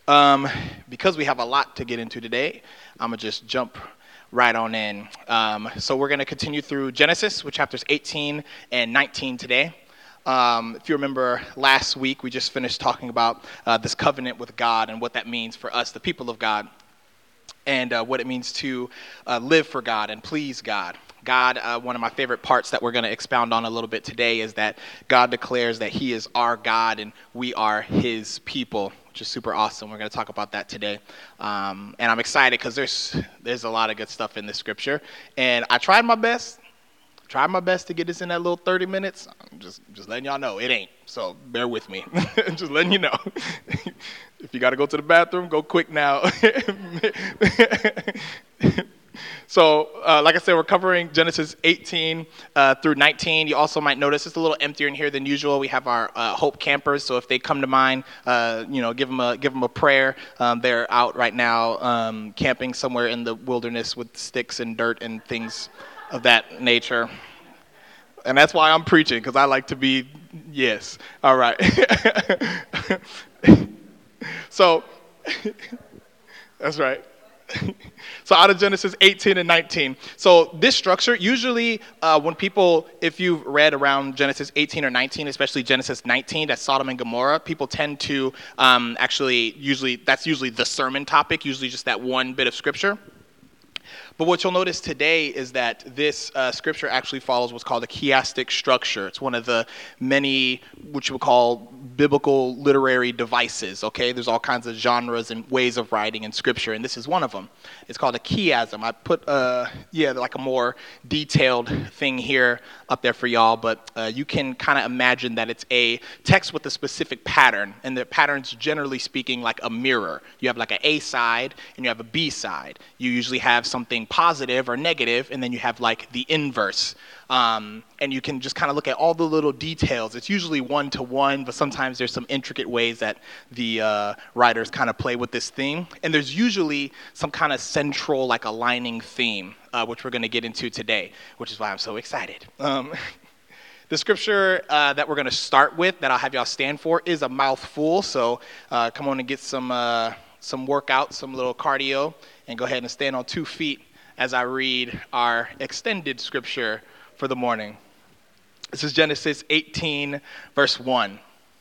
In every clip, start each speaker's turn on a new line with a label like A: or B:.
A: Because we have a lot to get into today, I'm going to just jump right on in. So we're going to continue through Genesis with chapters 18 and 19 today. If you remember last week, we just finished talking about this covenant with God and what that means for us, the people of God, and what it means to live for God and please God. God, one of my favorite parts that we're going to expound on a little bit today is that God declares that he is our God and we are his people, which is super awesome. We're going to talk about that today. And I'm excited because there's a lot of good stuff in this scripture. And I tried my best to get this in that little 30 minutes. I'm just letting y'all know it ain't. So bear with me. Just letting you know. If you got to go to the bathroom, go quick now. So, like I said, we're covering Genesis 18 through 19. You also might notice it's a little emptier in here than usual. We have our Hope campers, so if they come to mind, give them a prayer. They're out right now camping somewhere in the wilderness with sticks and dirt and things of that nature. And that's why I'm preaching, because I like to be, yes. All right. So, that's right. So out of Genesis 18 and 19. So this structure, usually when people, if you've read around Genesis 18 or 19, especially Genesis 19, that's Sodom and Gomorrah, people tend to that's usually the sermon topic, usually just that one bit of scripture. But what you'll notice today is that this scripture actually follows what's called a chiastic structure. It's one of the many, which we call biblical literary devices, okay? There's all kinds of genres and ways of writing in scripture, and this is one of them. It's called a chiasm. I put, like a more detailed thing here up there for y'all, but you can kind of imagine that it's a text with a specific pattern, and the pattern's generally speaking like a mirror. You have like an A side, and you have a B side. You usually have something positive or negative, and then you have like the inverse. And you can just kind of look at all the little details. It's usually one-to-one, but sometimes there's some intricate ways that the writers kind of play with this theme. And there's usually some kind of central, like, aligning theme, which we're going to get into today, which is why I'm so excited. The scripture that we're going to start with, that I'll have y'all stand for, is a mouthful. So come on and get some workout, some little cardio, and go ahead and stand on 2 feet as I read our extended scripture for the morning. This is Genesis 18, verse 1.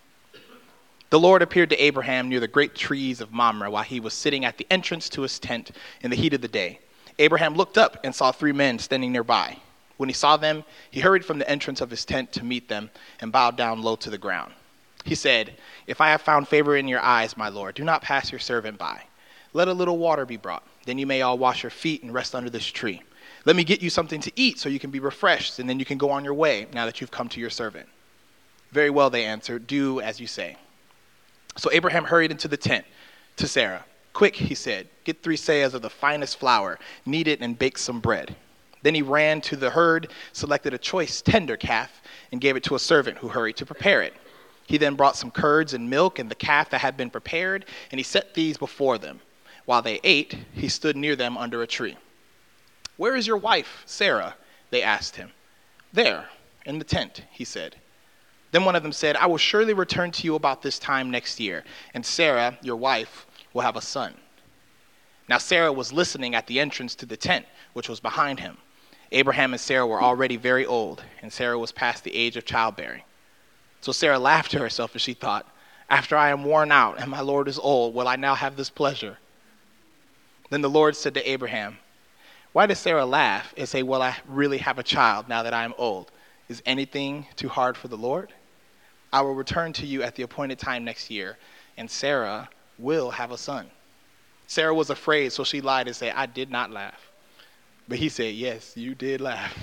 A: The Lord appeared to Abraham near the great trees of Mamre while he was sitting at the entrance to his tent in the heat of the day. Abraham looked up and saw 3 men standing nearby. When he saw them, he hurried from the entrance of his tent to meet them and bowed down low to the ground. He said, "If I have found favor in your eyes, my Lord, do not pass your servant by. Let a little water be brought. Then you may all wash your feet and rest under this tree. Let me get you something to eat so you can be refreshed, and then you can go on your way now that you've come to your servant." "Very well," they answered, "do as you say." So Abraham hurried into the tent to Sarah. "Quick," he said, "get 3 seahs of the finest flour, knead it, and bake some bread." Then he ran to the herd, selected a choice tender calf, and gave it to a servant who hurried to prepare it. He then brought some curds and milk and the calf that had been prepared, and he set these before them. While they ate, he stood near them under a tree. "Where is your wife, Sarah?" they asked him. "There, in the tent," he said. Then one of them said, "I will surely return to you about this time next year, and Sarah, your wife, will have a son." Now Sarah was listening at the entrance to the tent, which was behind him. Abraham and Sarah were already very old, and Sarah was past the age of childbearing. So Sarah laughed to herself as she thought, "After I am worn out and my Lord is old, will I now have this pleasure?" Then the Lord said to Abraham, "Why does Sarah laugh and say, 'Will I really have a child now that I am old?' Is anything too hard for the Lord? I will return to you at the appointed time next year, and Sarah will have a son." Sarah was afraid, so she lied and said, "I did not laugh." But he said, "Yes, you did laugh."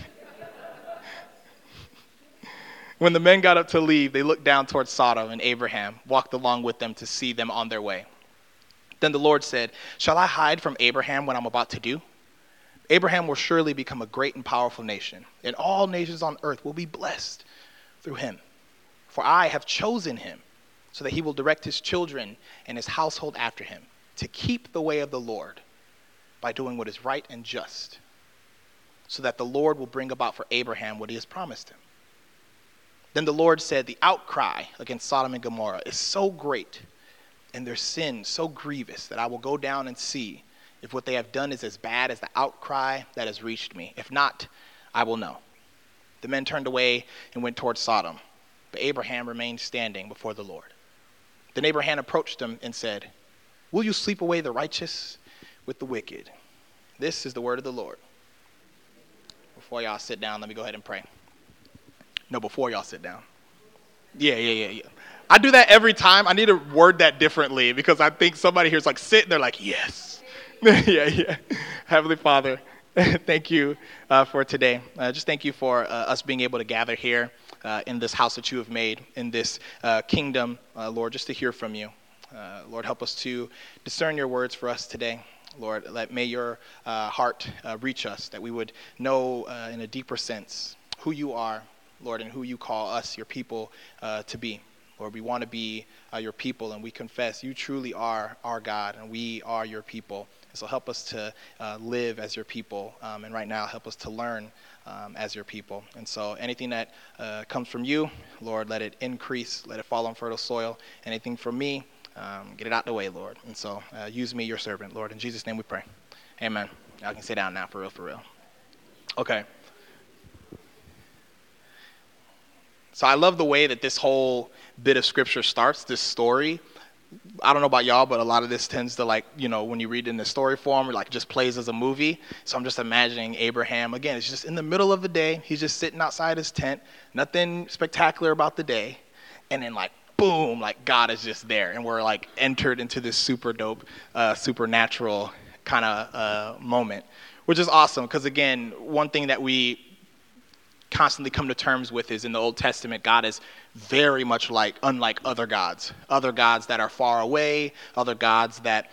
A: When the men got up to leave, they looked down towards Sodom, and Abraham walked along with them to see them on their way. Then the Lord said, "Shall I hide from Abraham what I'm about to do? Abraham will surely become a great and powerful nation, and all nations on earth will be blessed through him. For I have chosen him so that he will direct his children and his household after him to keep the way of the Lord by doing what is right and just, so that the Lord will bring about for Abraham what he has promised him." Then the Lord said, "The outcry against Sodom and Gomorrah is so great and their sin so grievous that I will go down and see if what they have done is as bad as the outcry that has reached me. If not, I will know." The men turned away and went toward Sodom, but Abraham remained standing before the Lord. Then Abraham approached him and said, "Will you sweep away the righteous with the wicked?" This is the word of the Lord. Before y'all sit down, let me go ahead and pray. No, before y'all sit down. Yeah. I do that every time. I need to word that differently because I think somebody here's like sit and they're like, yes. Yeah. Heavenly Father, thank you for today. Just thank you for us being able to gather here in this house that you have made, in this kingdom, Lord, just to hear from you. Lord, help us to discern your words for us today. Lord, may your heart reach us, that we would know in a deeper sense who you are, Lord, and who you call us, your people, to be. Lord, we want to be your people, and we confess you truly are our God, and we are your people. And so help us to live as your people, and right now help us to learn as your people. And so anything that comes from you, Lord, let it increase, let it fall on fertile soil. Anything from me, get it out the way, Lord. And so use me, your servant, Lord. In Jesus' name we pray. Amen. Y'all can sit down now, for real. Okay. So I love the way that this whole bit of scripture starts, this story. I don't know about y'all, but a lot of this tends to when you read it in the story form, it just plays as a movie. So I'm just imagining Abraham, again, it's just in the middle of the day. He's just sitting outside his tent, nothing spectacular about the day. And then boom, God is just there. And we're entered into this super dope, supernatural kind of moment, which is awesome. Because again, one thing that we constantly come to terms with is in the Old Testament, God is very much unlike other gods that are far away, other gods that,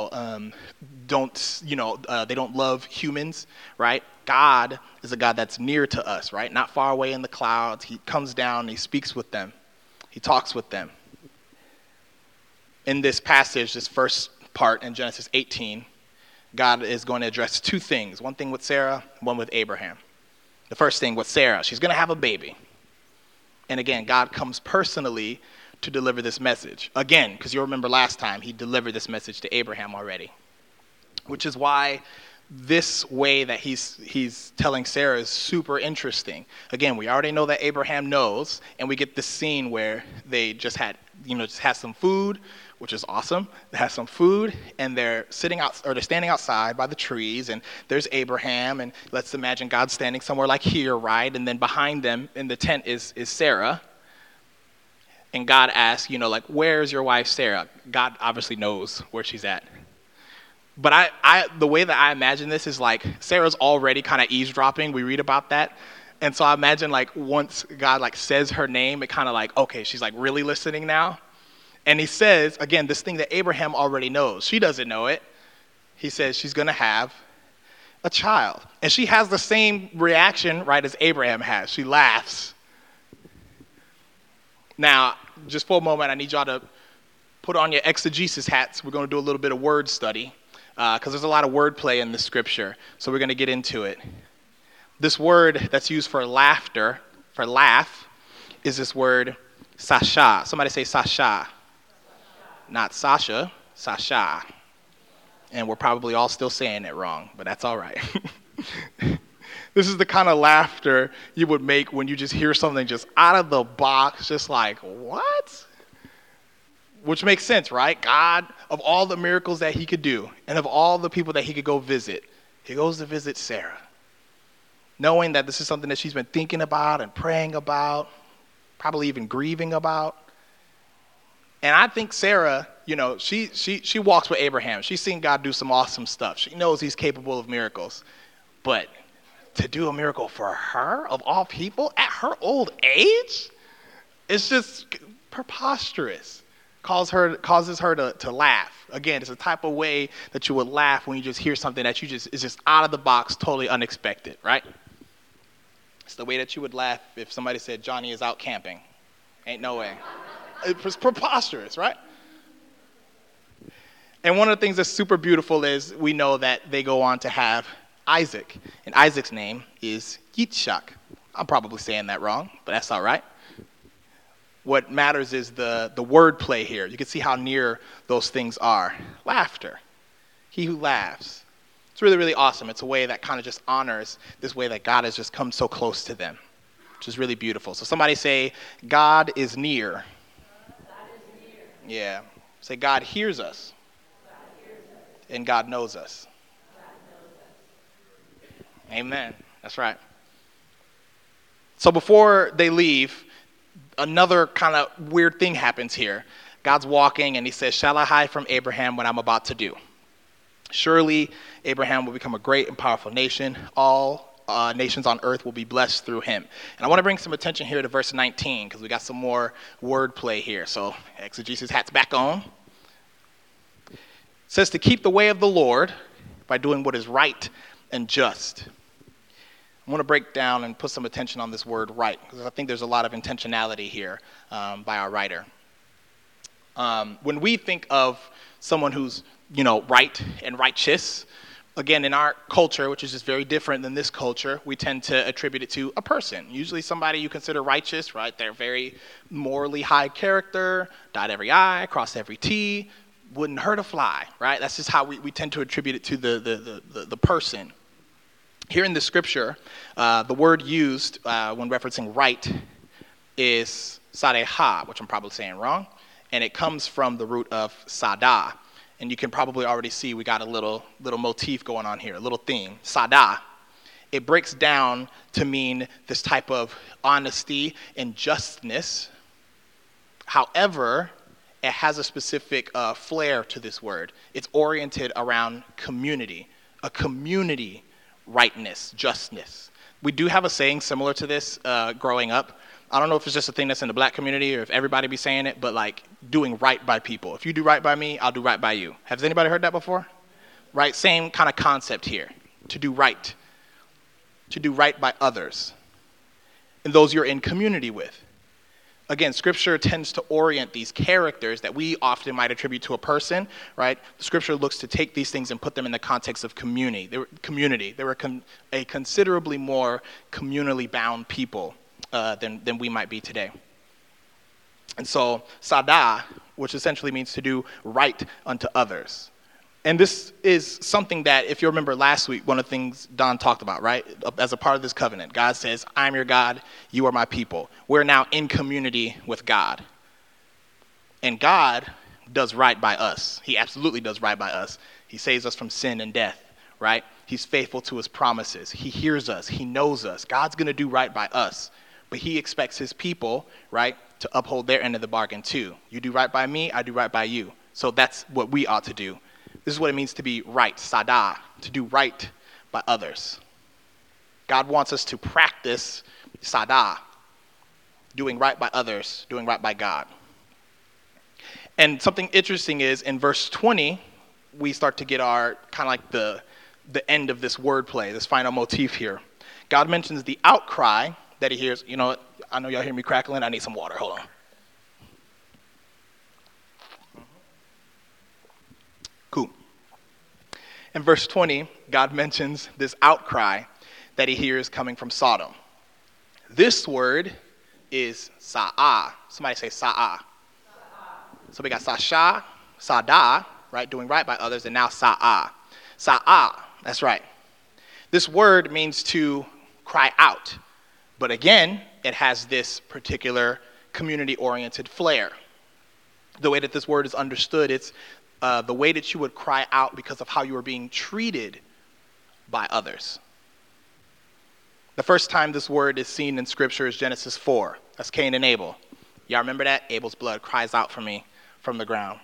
A: they don't love humans, right? God is a God that's near to us, right? Not far away in the clouds. He comes down and he speaks with them. He talks with them. In this passage, this first part in Genesis 18, God is going to address two things. One thing with Sarah, one with Abraham. The first thing with Sarah, she's going to have a baby. And again, God comes personally to deliver this message. Again, because you'll remember last time, he delivered this message to Abraham already. Which is why this way that he's telling Sarah is super interesting. Again, we already know that Abraham knows, and we get this scene where they just had some food, which is awesome. They have some food, and they're standing outside by the trees, and there's Abraham, and let's imagine God standing somewhere like here, right? And then behind them in the tent is Sarah. And God asks, where's your wife Sarah? God obviously knows where she's at. But I the way that I imagine this is Sarah's already kind of eavesdropping. We read about that. And so I imagine once God says her name, it kind of okay, she's really listening now. And he says, again, this thing that Abraham already knows. She doesn't know it. He says she's going to have a child. And she has the same reaction, right, as Abraham has. She laughs. Now, just for a moment, I need y'all to put on your exegesis hats. We're going to do a little bit of word study because there's a lot of wordplay in the scripture. So we're going to get into it. This word that's used for laughter, for laugh, is this word sasha. Somebody say sasha. Not Sasha, Sasha. And we're probably all still saying it wrong, but that's all right. This is the kind of laughter you would make when you just hear something just out of the box, just what? Which makes sense, right? God, of all the miracles that he could do, and of all the people that he could go visit, he goes to visit Sarah, knowing that this is something that she's been thinking about and praying about, probably even grieving about. And I think Sarah, she walks with Abraham. She's seen God do some awesome stuff. She knows he's capable of miracles. But to do a miracle for her, of all people, at her old age, it's just preposterous. Causes her to laugh. Again, it's a type of way that you would laugh when you just hear something that is just out of the box, totally unexpected, right? It's the way that you would laugh if somebody said Johnny is out camping. Ain't no way. It's preposterous, right? And one of the things that's super beautiful is we know that they go on to have Isaac. And Isaac's name is Yitzhak. I'm probably saying that wrong, but that's all right. What matters is the word play here. You can see how near those things are. Laughter. He who laughs. It's really, really awesome. It's a way that kind of just honors this way that God has just come so close to them, which is really beautiful. So somebody say, God is near.
B: God is near.
A: Yeah. Say, God hears us.
B: God hears us.
A: And God knows us.
B: God knows us.
A: Amen. That's right. So before they leave, another kind of weird thing happens here. God's walking and he says, shall I hide from Abraham what I'm about to do? Surely Abraham will become a great and powerful nation. All nations on earth will be blessed through him. And I want to bring some attention here to verse 19 because we got some more wordplay here. So exegesis hat's back on. It says to keep the way of the Lord by doing what is right and just. I want to break down and put some attention on this word right because I think there's a lot of intentionality here by our writer. When we think of someone who's right and righteous, again, in our culture, which is just very different than this culture, we tend to attribute it to a person. Usually somebody you consider righteous, right? They're very morally high character, dot every I, cross every T, wouldn't hurt a fly, right? That's just how we tend to attribute it to the person. Here in the scripture, the word used when referencing right is sadeha, which I'm probably saying wrong, and it comes from the root of sada. And you can probably already see we got a little motif going on here, a little theme. Sada. It breaks down to mean this type of honesty and justness. However, it has a specific flair to this word. It's oriented around community, a community rightness, justness. We do have a saying similar to this growing up. I don't know if it's just a thing that's in the black community or if everybody be saying it, but like doing right by people. If you do right by me, I'll do right by you. Has anybody heard that before? Right? Same kind of concept here. To do right. To do right by others. And those you're in community with. Again, scripture tends to orient these characters that we often might attribute to a person, right? The scripture looks to take these things and put them in the context of community. They were a considerably more communally bound people than we might be today. And so, sada, which essentially means to do right unto others. And this is something that, if you remember last week, one of the things Don talked about, right? As a part of this covenant, God says, I'm your God, you are my people. We're now in community with God. And God does right by us. He absolutely does right by us. He saves us from sin and death, right? He's faithful to his promises. He hears us. He knows us. God's going to do right by us. But he expects his people, right, to uphold their end of the bargain too. You do right by me, I do right by you. So that's what we ought to do. This is what it means to be right, sada, to do right by others. God wants us to practice sada, doing right by others, doing right by God. And something interesting is in verse 20, we start to get our kind of like the end of this wordplay, this final motif here. God mentions the outcry that he hears. You know what? I know y'all hear me crackling. I need some water. Hold on. Cool. In verse 20, God mentions this outcry that he hears coming from Sodom. This word is sa'ah. Somebody say sa'ah. So we got sasha, sada, right, doing right by others, and now sa'ah. Sa'ah, that's right. This word means to cry out. But again, it has this particular community-oriented flair. The way that this word is understood, it's the way that you would cry out because of how you were being treated by others. The first time this word is seen in Scripture is Genesis 4. That's Cain and Abel. Y'all remember that? Abel's blood cries out for me from the ground.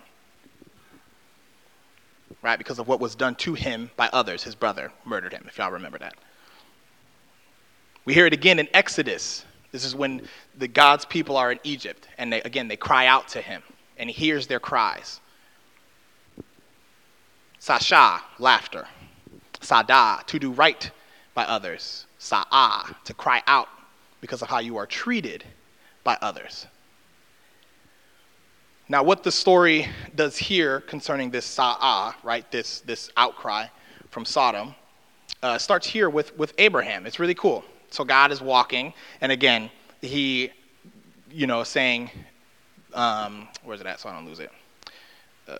A: Right? Because of what was done to him by others. His brother murdered him, if y'all remember that. We hear it again in Exodus. This is when the God's people are in Egypt. And they cry out to him. And he hears their cries. Sasha, laughter. Sada, to do right by others. Sa'ah, to cry out because of how you are treated by others. Now, what the story does here concerning this sa'ah, right, this outcry from Sodom, starts here with Abraham. It's really cool. So God is walking, and again, he, saying, Where's it at so I don't lose it? Uh,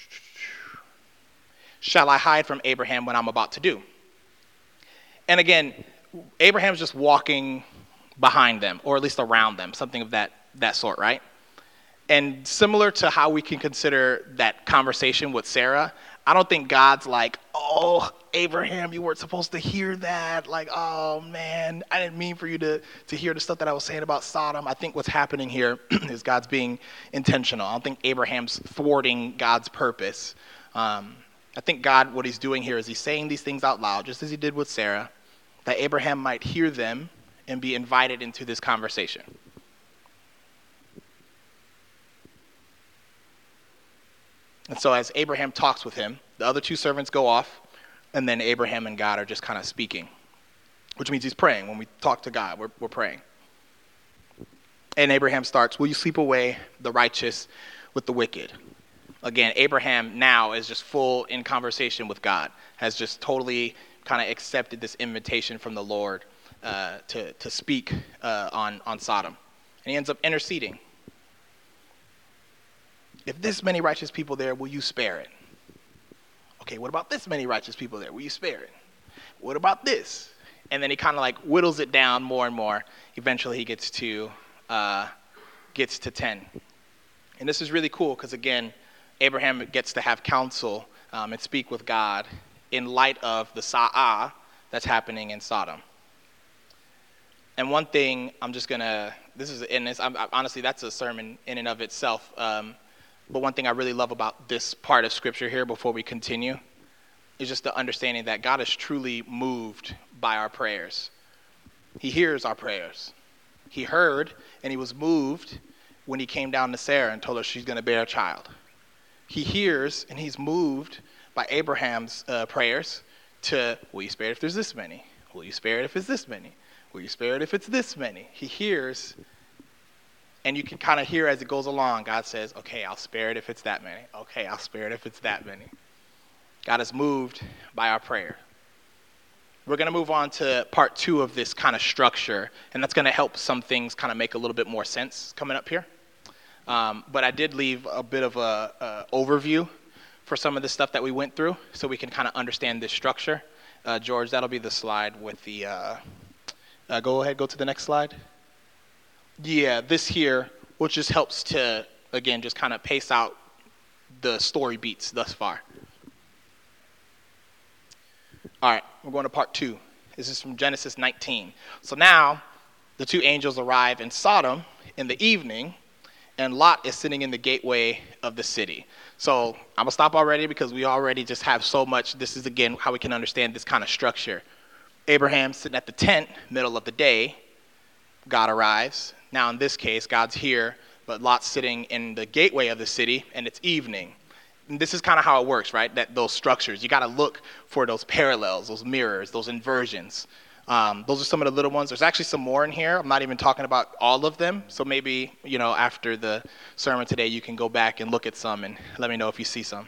A: Shall I hide from Abraham what I'm about to do? And again, Abraham's just walking behind them, or at least around them, something of that sort, right? And similar to how we can consider that conversation with Sarah, I don't think God's like, oh, Abraham, you weren't supposed to hear that. Like, oh, man, I didn't mean for you to hear the stuff that I was saying about Sodom. I think what's happening here is God's being intentional. I don't think Abraham's thwarting God's purpose. I think God, what he's doing here is he's saying these things out loud, just as he did with Sarah, that Abraham might hear them and be invited into this conversation. And so as Abraham talks with him, the other two servants go off, and then Abraham and God are just kind of speaking, which means he's praying. When we talk to God, we're praying. And Abraham starts, will you sweep away the righteous with the wicked? Again, Abraham now is just full in conversation with God, has just totally kind of accepted this invitation from the Lord to speak on Sodom. And he ends up interceding. If this many righteous people there, will you spare it? Okay, what about this many righteous people there? Will you spare it? What about this? And then he kind of like whittles it down more and more. Eventually he gets to 10. And this is really cool because, again, Abraham gets to have counsel and speak with God in light of the Sa'ah that's happening in Sodom. And one thing honestly, that's a sermon in and of itself. But one thing I really love about this part of Scripture here before we continue is just the understanding that God is truly moved by our prayers. He hears our prayers. He heard and he was moved when he came down to Sarah and told her she's going to bear a child. He hears and he's moved by Abraham's prayers to, will you spare it if there's this many? Will you spare it if it's this many? Will you spare it if it's this many? He hears. And you can kind of hear as it goes along, God says, okay, I'll spare it if it's that many. Okay, I'll spare it if it's that many. God is moved by our prayer. We're going to move on to part 2 of this kind of structure, and that's going to help some things kind of make a little bit more sense coming up here. But I did leave a bit of a overview for some of the stuff that we went through so we can kind of understand this structure. George, that'll be the slide with the, go ahead, go to the next slide. Yeah, this here, which just helps to, again, just kind of pace out the story beats thus far. All right, we're going to part 2. This is from Genesis 19. So now the 2 angels arrive in Sodom in the evening, and Lot is sitting in the gateway of the city. So I'm going to stop already because we already just have so much. This is, again, how we can understand this kind of structure. Abraham sitting at the tent, middle of the day. God arrives. Now, in this case, God's here, but Lot's sitting in the gateway of the city, and it's evening. And this is kind of how it works, right? That those structures. You got to look for those parallels, those mirrors, those inversions. Those are some of the little ones. There's actually some more in here. I'm not even talking about all of them. So maybe, after the sermon today, you can go back and look at some and let me know if you see some.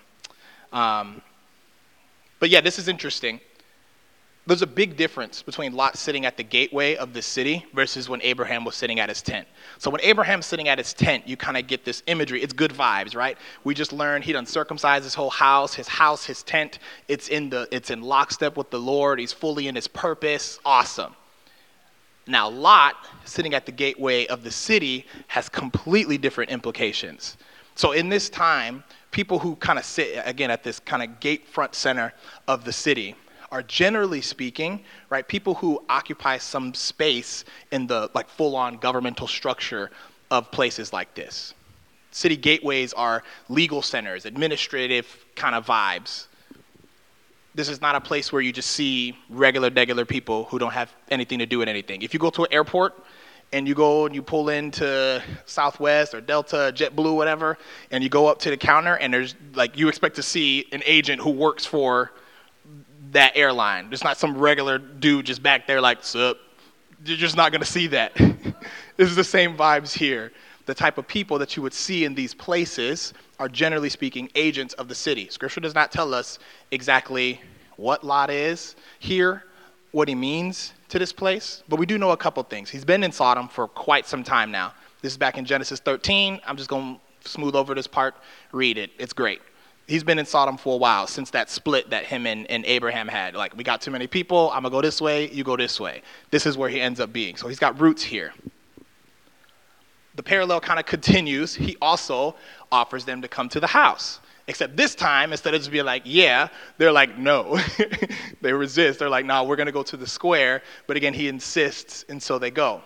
A: But yeah, this is interesting. There's a big difference between Lot sitting at the gateway of the city versus when Abraham was sitting at his tent. So when Abraham's sitting at his tent, you kind of get this imagery. It's good vibes, right? We just learned he done circumcised his whole house, his tent. It's in lockstep with the Lord. He's fully in his purpose. Awesome. Now Lot, sitting at the gateway of the city, has completely different implications. So in this time, people who kind of sit, again, at this kind of gate front center of the city are, generally speaking, right, people who occupy some space in the full-on governmental structure of places like this. City gateways are legal centers, administrative kind of vibes. This is not a place where you just see regular people who don't have anything to do with anything. If you go to an airport and you go and you pull into Southwest or Delta, JetBlue, whatever, and you go up to the counter and there's you expect to see an agent who works for that airline. There's not some regular dude just back there sup. You're just not going to see that. This is the same vibes here. The type of people that you would see in these places are, generally speaking, agents of the city. Scripture does not tell us exactly what Lot is here, what he means to this place, but we do know a couple things. He's been in Sodom for quite some time now. This is back in Genesis 13. I'm just going to smooth over this part, read it. It's great. He's been in Sodom for a while, since that split that him and Abraham had. Like, we got too many people. I'm going to go this way. You go this way. This is where he ends up being. So he's got roots here. The parallel kind of continues. He also offers them to come to the house. Except this time, instead of just being like, yeah, they're like, no. They resist. They're like, no, we're going to go to the square. But again, he insists, and so they go.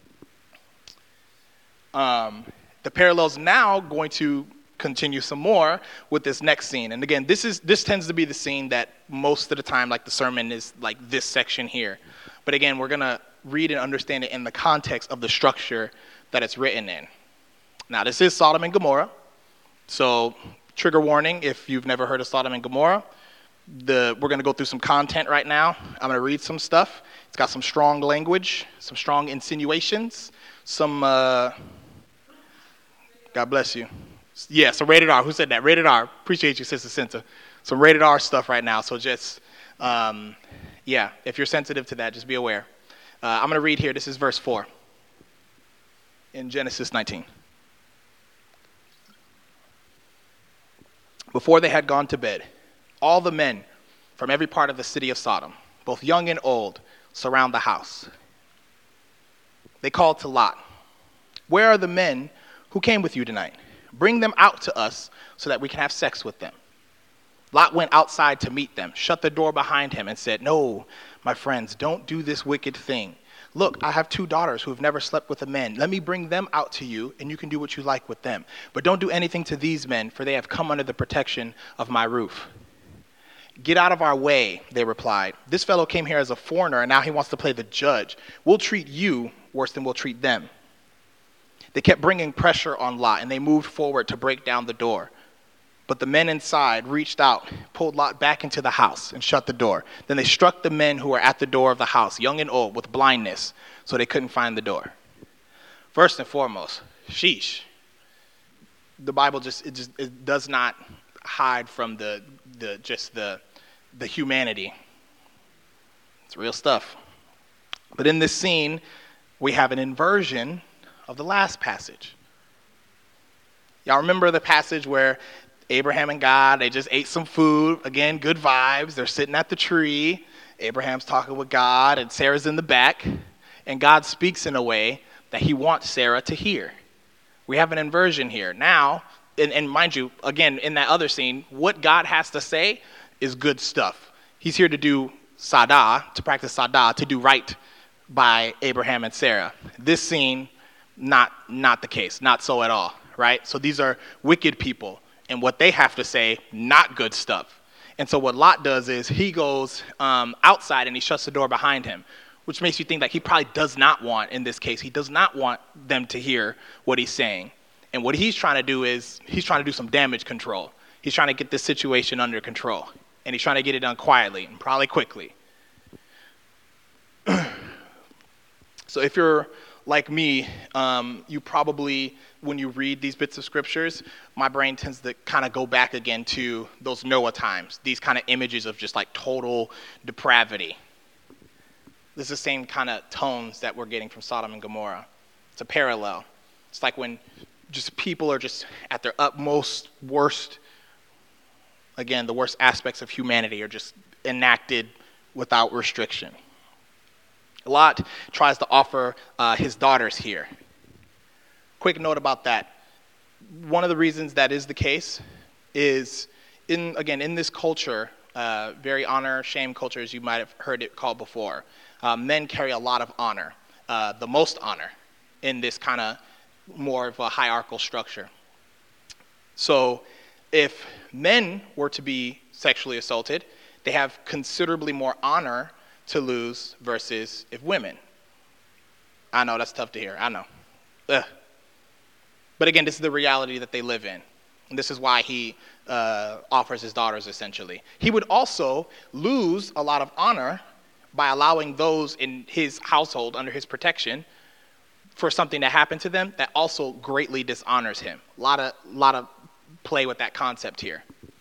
A: The parallel's now going to continue some more with this next scene. And again, this tends to be the scene that most of the time, like the sermon is like this section here. But again, we're going to read and understand it in the context of the structure that it's written in. Now, this is Sodom and Gomorrah. So, trigger warning if you've never heard of Sodom and Gomorrah. We're going to go through some content right now. I'm going to read some stuff. It's got some strong language, some strong insinuations, some, God bless you. Yeah, so rated R. Who said that? Rated R. Appreciate you, Sister Cinta. Some rated R stuff right now. So just, if you're sensitive to that, just be aware. I'm going to read here. This is verse 4 in Genesis 19. Before they had gone to bed, all the men from every part of the city of Sodom, both young and old, surround the house. They called to Lot, "Where are the men who came with you tonight? Bring them out to us so that we can have sex with them." Lot went outside to meet them, shut the door behind him, and said, "No, my friends, don't do this wicked thing. Look, I have 2 daughters who have never slept with a man. Let me bring them out to you, and you can do what you like with them. But don't do anything to these men, for they have come under the protection of my roof." "Get out of our way," they replied. "This fellow came here as a foreigner, and now he wants to play the judge. We'll treat you worse than we'll treat them." They kept bringing pressure on Lot, and they moved forward to break down the door. But the men inside reached out, pulled Lot back into the house, and shut the door. Then they struck the men who were at the door of the house, young and old, with blindness, so they couldn't find the door. First and foremost, sheesh. The Bible it does not hide from the humanity. It's real stuff. But in this scene, we have an inversion of the last passage. Y'all remember the passage where Abraham and God, they just ate some food. Again, good vibes. They're sitting at the tree. Abraham's talking with God, and Sarah's in the back. And God speaks in a way that he wants Sarah to hear. We have an inversion here. Now, and mind you, again, in that other scene, what God has to say is good stuff. He's here to do sadah, to practice sadah, to do right by Abraham and Sarah. This scene, not the case, not so at all, right? So these are wicked people. And what they have to say, not good stuff. And so what Lot does is he goes outside and he shuts the door behind him, which makes you think that he probably does not want, in this case, he does not want them to hear what he's saying. And what he's trying to do is he's trying to do some damage control. He's trying to get this situation under control. And he's trying to get it done quietly and probably quickly. So if you're like me, you probably, when you read these bits of scriptures, my brain tends to kind of go back again to those Noah times, these kind of images of just like total depravity. This is the same kind of tones that we're getting from Sodom and Gomorrah. It's a parallel. It's like when just people are just at their utmost worst, again, the worst aspects of humanity are just enacted without restriction. Lot tries to offer his daughters here. Quick note about that. One of the reasons that is the case is, in this culture, very honor-shame culture, as you might have heard it called before, men carry a lot of honor, the most honor in this kind of more of a hierarchical structure. So if men were to be sexually assaulted, they have considerably more honor to lose versus if women. I know, that's tough to hear. I know. Ugh. But again, this is the reality that they live in. And this is why he offers his daughters, essentially. He would also lose a lot of honor by allowing those in his household under his protection for something to happen to them that also greatly dishonors him. A lot of play with that concept here.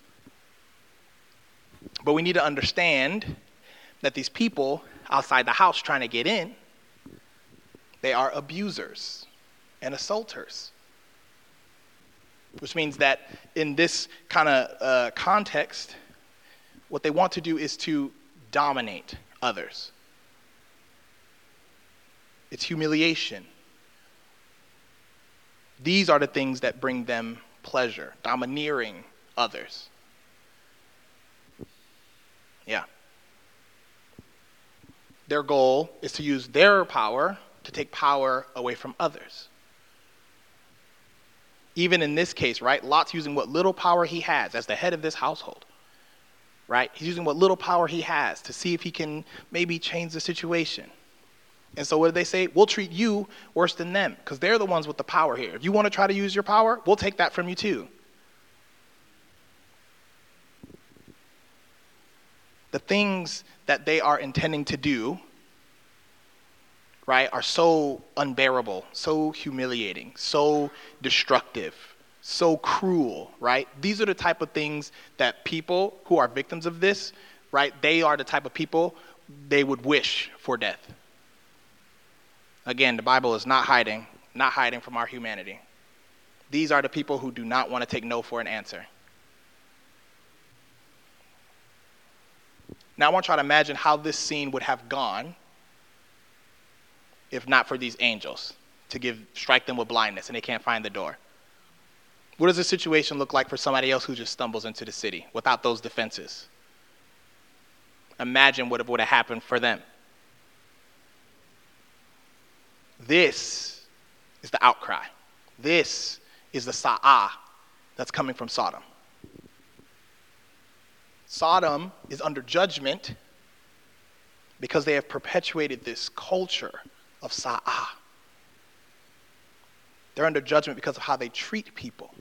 A: But we need to understand that these people outside the house trying to get in, they are abusers and assaulters. which means that in this kind of context, what they want to do is to dominate others. It's humiliation. These are the things that bring them pleasure, domineering others. Yeah. Their goal is to use their power to take power away from others. Even in this case, right, Lot's using what little power he has as the head of this household, right? He's using what little power he has to see if he can maybe change the situation. And so what do they say? We'll treat you worse than them because they're the ones with the power here. If you want to try to use your power, we'll take that from you too. The things that they are intending to do, right, are so unbearable, so humiliating, so destructive, so cruel, right? These are the type of things that people who are victims of this, right, they are the type of people they would wish for death. Again, the Bible is not hiding from our humanity. These are the people who do not want to take no for an answer. Now I want you to try to imagine how this scene would have gone if not for these angels to strike them with blindness and they can't find the door. What does the situation look like for somebody else who just stumbles into the city without those defenses? Imagine what would have happened for them. This is the outcry. This is the sa'ah that's coming from Sodom. Sodom is under judgment because they have perpetuated this culture of sa'ah. They're under judgment because of how they treat people.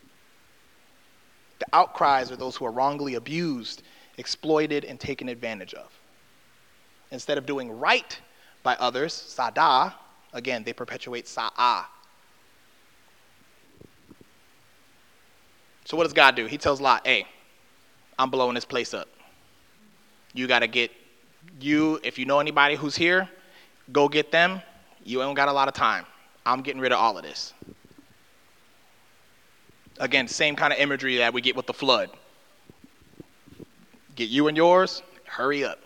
A: The outcries are those who are wrongly abused, exploited, and taken advantage of. Instead of doing right by others, sadah, again, they perpetuate sa'ah. So what does God do? He tells Lot, hey, I'm blowing this place up. You got to if you know anybody who's here, go get them. You ain't got a lot of time. I'm getting rid of all of this. Again, same kind of imagery that we get with the flood. Get you and yours, hurry up.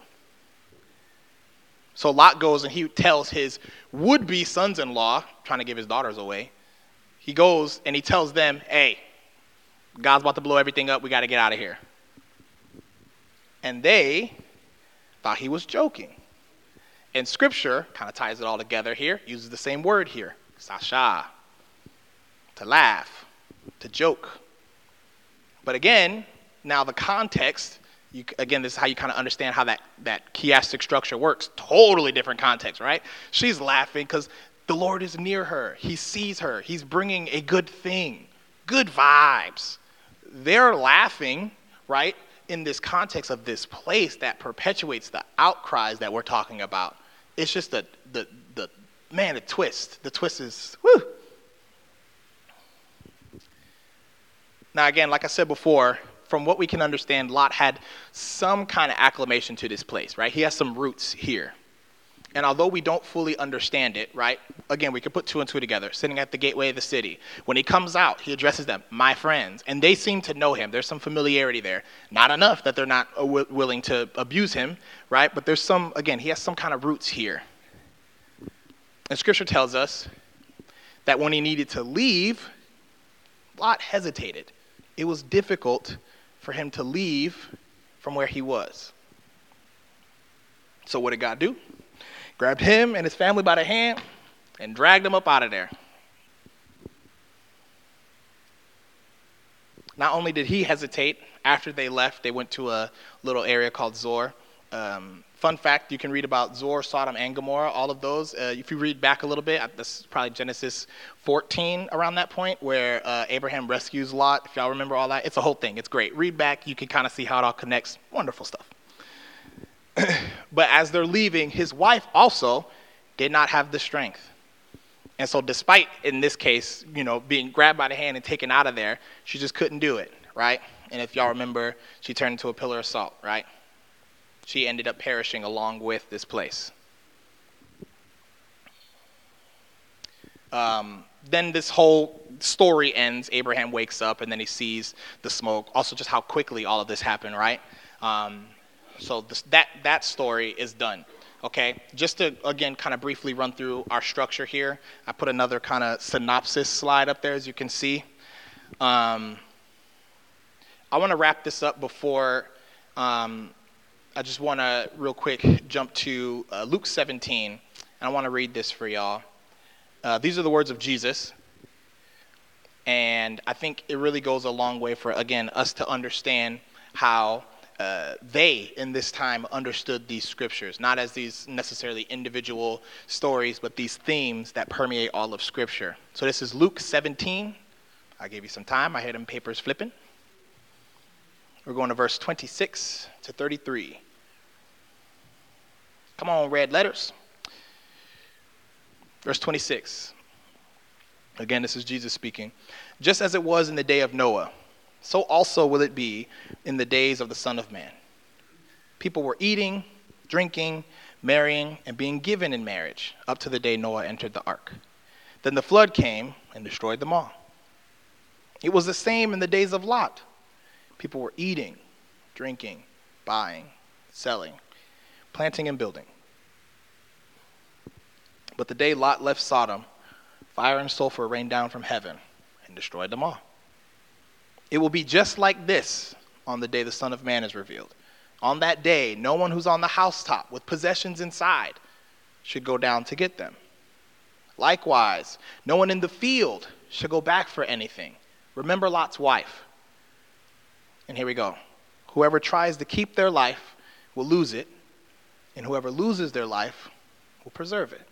A: So Lot goes and he tells his would-be sons-in-law, trying to give his daughters away, he goes and he tells them, hey, God's about to blow everything up. We got to get out of here. And they thought he was joking. And Scripture kind of ties it all together here, uses the same word here, sasha, to laugh, to joke. But again, now the context, this is how you kind of understand how that chiastic structure works. Totally different context, right? She's laughing because the Lord is near her. He sees her. He's bringing a good thing, good vibes. They're laughing, right, in this context of this place that perpetuates the outcries that we're talking about. It's just the twist. The twist is, whoo. Now again, like I said before, from what we can understand, Lot had some kind of acclimation to this place, right? He has some roots here. And although we don't fully understand it, right? Again, we can put two and two together, sitting at the gateway of the city. When he comes out, he addresses them, my friends. And they seem to know him. There's some familiarity there. Not enough that they're not willing to abuse him, right? But there's he has some kind of roots here. And Scripture tells us that when he needed to leave, Lot hesitated. It was difficult for him to leave from where he was. So what did God do? Grabbed him and his family by the hand and dragged them up out of there. Not only did he hesitate, after they left, they went to a little area called Zoar. Fun fact, you can read about Zoar, Sodom, and Gomorrah, all of those. If you read back a little bit, this is probably Genesis 14 around that point, where Abraham rescues Lot. If y'all remember all that, it's a whole thing. It's great. Read back. You can kind of see how it all connects. Wonderful stuff. But as they're leaving, his wife also did not have the strength. And so despite, in this case, being grabbed by the hand and taken out of there, she just couldn't do it, right? And if y'all remember, she turned into a pillar of salt, right? She ended up perishing along with this place. Then this whole story ends. Abraham wakes up and then he sees the smoke. Also, just how quickly all of this happened, right? That story is done. Okay, just to again kind of briefly run through our structure here. I put another kind of synopsis slide up there, as you can see. I want to wrap this up before. I just want to real quick jump to Luke 17, and I want to read this for y'all. These are the words of Jesus, and I think it really goes a long way for, again, us to understand how they, in this time, understood these scriptures, not as these necessarily individual stories, but these themes that permeate all of Scripture. So this is Luke 17. I gave you some time. I had them papers flipping. We're going to verse 26 to 33. Come on, red letters. Verse 26. Again, this is Jesus speaking. Just as it was in the day of Noah, so also will it be in the days of the Son of Man. People were eating, drinking, marrying, and being given in marriage up to the day Noah entered the ark. Then the flood came and destroyed them all. It was the same in the days of Lot. People were eating, drinking, buying, selling, planting and building. But the day Lot left Sodom, fire and sulfur rained down from heaven and destroyed them all. It will be just like this on the day the Son of Man is revealed. On that day, no one who's on the housetop with possessions inside should go down to get them. Likewise, no one in the field should go back for anything. Remember Lot's wife. And here we go. Whoever tries to keep their life will lose it, and whoever loses their life will preserve it.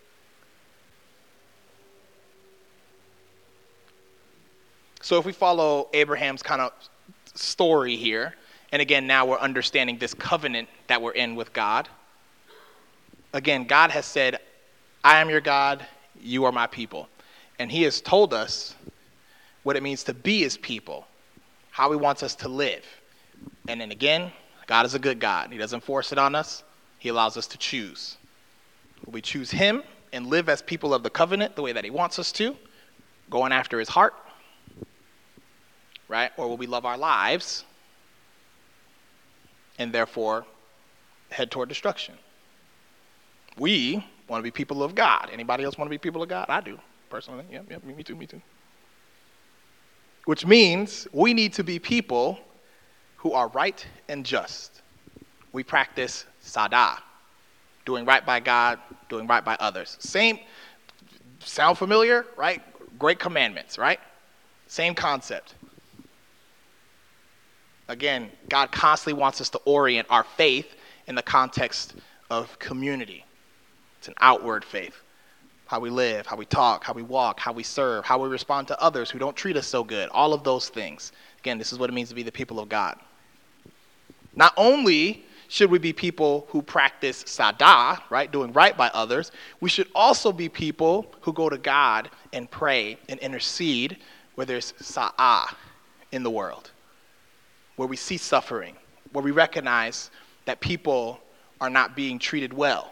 A: So if we follow Abraham's kind of story here, and again, now we're understanding this covenant that we're in with God. Again, God has said, I am your God, you are my people. And he has told us what it means to be his people, how he wants us to live. And then again, God is a good God. He doesn't force it on us. He allows us to choose. Will we choose him and live as people of the covenant the way that he wants us to, going after his heart? Right? Or will we love our lives and therefore head toward destruction? We want to be people of God. Anybody else want to be people of God? I do, personally. Yeah, me too. Which means we need to be people who are right and just. We practice sadah, doing right by God, doing right by others. Same, sound familiar, right? Great commandments, right? Same concept. Again, God constantly wants us to orient our faith in the context of community. It's an outward faith. How we live, how we talk, how we walk, how we serve, how we respond to others who don't treat us so good. All of those things. Again, this is what it means to be the people of God. Not only should we be people who practice sadah, right, doing right by others, we should also be people who go to God and pray and intercede where there's sa'ah in the world, where we see suffering, where we recognize that people are not being treated well.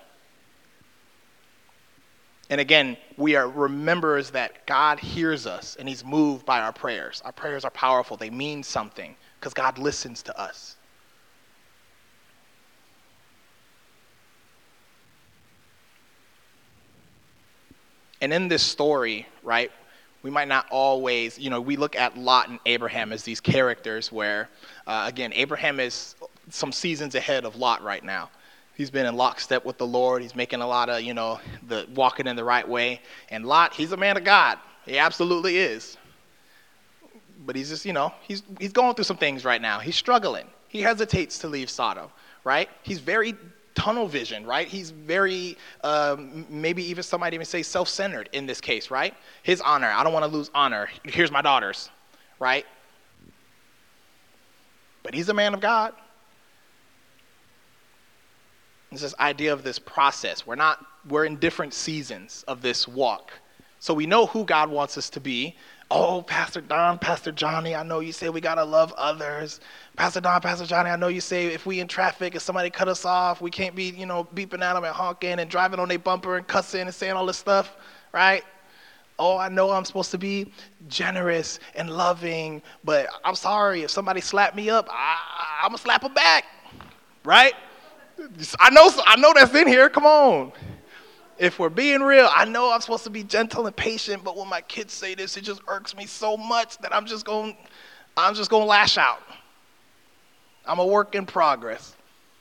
A: And again, we are remembers that God hears us and he's moved by our prayers. Our prayers are powerful. They mean something because God listens to us. And in this story, right, we might not always, we look at Lot and Abraham as these characters where, again, Abraham is some seasons ahead of Lot right now. He's been in lockstep with the Lord. He's making a lot of, the walking in the right way. And Lot, he's a man of God. He absolutely is. But he's just, he's going through some things right now. He's struggling. He hesitates to leave Sodom, right? He's very tunnel vision, right? He's very, maybe even some might even say self-centered in this case, right? His honor. I don't want to lose honor. Here's my daughters, right? But he's a man of God. It's this idea of this process. We're in different seasons of this walk. So we know who God wants us to be. Oh, Pastor Don, Pastor Johnny, I know you say we got to love others. Pastor Don, Pastor Johnny, I know you say if we in traffic, if somebody cut us off, we can't be, beeping at them and honking and driving on their bumper and cussing and saying all this stuff, right? oh, I know I'm supposed to be generous and loving, but I'm sorry, if somebody slapped me up, I'm going to slap them back, right? I know that's in here. Come on. If we're being real, I know I'm supposed to be gentle and patient, but when my kids say this, it just irks me so much that I'm just going to lash out. I'm a work in progress.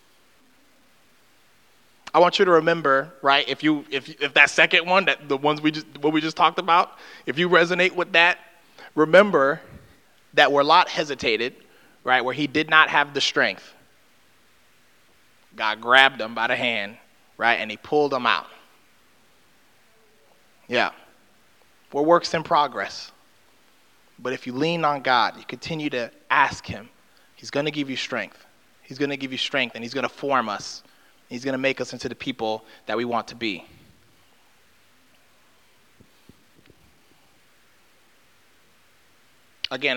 A: I want you to remember, right? If that second one, that the ones what we just talked about, if you resonate with that, remember that where Lot hesitated, right, where he did not have the strength, God grabbed him by the hand, right, and he pulled him out. Yeah. We're works in progress. But if you lean on God, you continue to ask him, he's going to give you strength. He's going to give you strength, and he's going to form us. He's going to make us into the people that we want to be. Again,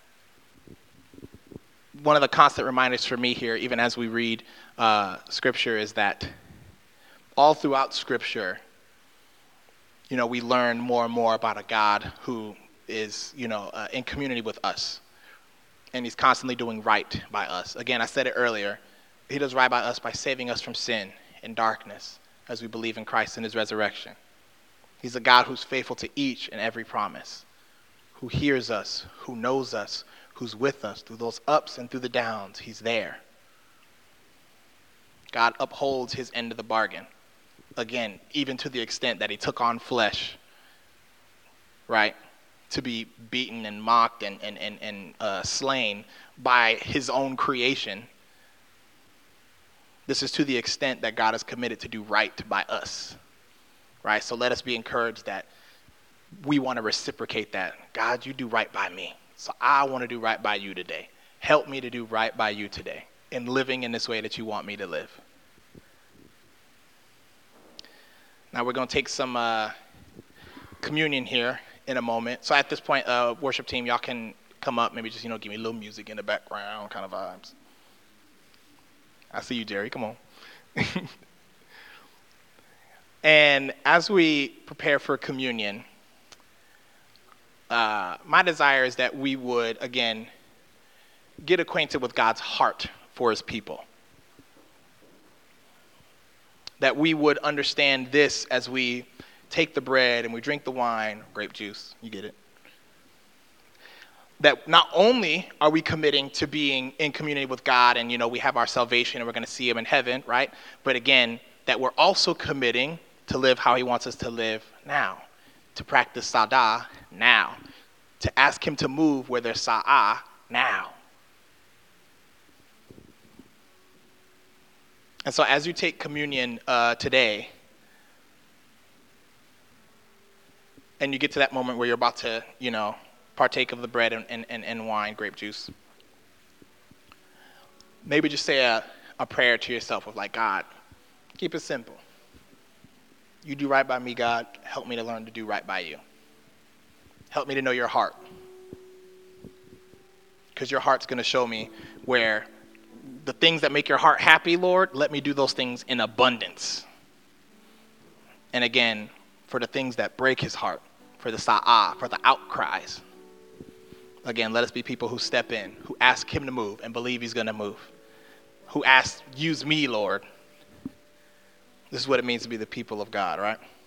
A: one of the constant reminders for me here, even as we read Scripture, is that all throughout Scripture, we learn more and more about a God who is, in community with us. And he's constantly doing right by us. Again, I said it earlier. He does right by us by saving us from sin and darkness as we believe in Christ and his resurrection. He's a God who's faithful to each and every promise, who hears us, who knows us, who's with us through those ups and through the downs. He's there. God upholds his end of the bargain. Again, even to the extent that he took on flesh, right, to be beaten and mocked and slain by his own creation. This is to the extent that God is committed to do right by us, right? So let us be encouraged that we want to reciprocate that. God, you do right by me, so I want to do right by you today. Help me to do right by you today in living in this way that you want me to live. Now we're going to take some communion here in a moment. So at this point, worship team, y'all can come up, maybe just, give me a little music in the background kind of vibes. I see you, Jerry. Come on. And as we prepare for communion, my desire is that we would, again, get acquainted with God's heart for his people. That we would understand this as we take the bread and we drink the wine, grape juice, you get it. That not only are we committing to being in community with God and, we have our salvation and we're going to see him in heaven, right? But again, that we're also committing to live how he wants us to live now, to practice sadah now, to ask him to move where there's sa'ah now. And so as you take communion today, and you get to that moment where you're about to, partake of the bread and wine, grape juice, maybe just say a prayer to yourself of God, keep it simple. You do right by me, God. Help me to learn to do right by you. Help me to know your heart. Because your heart's going to show me where the things that make your heart happy, Lord, let me do those things in abundance. And again, for the things that break his heart, for the sa'ah, for the outcries, again, let us be people who step in, who ask him to move and believe he's going to move, who ask, use me, Lord. This is what it means to be the people of God, right?